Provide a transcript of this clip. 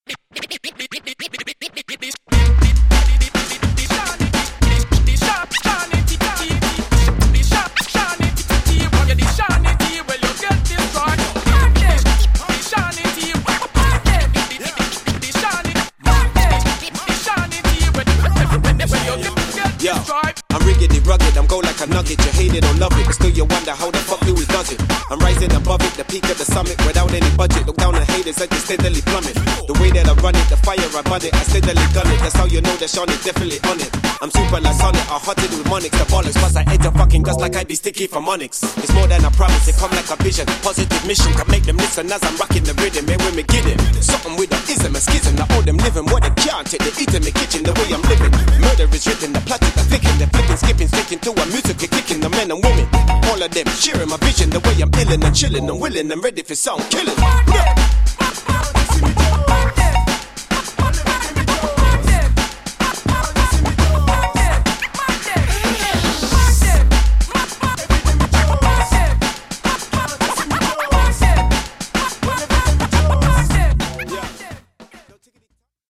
Yo, I'm rigged it, rugged, I'm go like a nugget. You hate it or love it, but still you wonder how the fuck Louis does it. I'm rising above it, the peak of the summit, without any budget. Look down on haters, I just steadily plummet. The way that I run it, the fire I bud it, I steadily gun it. That's how you know that Sean is definitely on it. I'm super like Sonic, I hot it with Monix, the bollocks. Plus I ate a fucking guts like I be sticky from Onyx. It's more than a promise, it come like a vision. Positive mission, can make them listen as I'm rocking the rhythm. And when we get it, something with the ism and schism. Now all them living what they can't take, they eat in the kitchen the way I'm living. Murder is written, the plot is the thinking, they're flicking, skipping, sticking to a music, you're kicking the men and women. All of them sharing my vision, the way I'm illin' and chillin', I'm willing and ready for sound killing.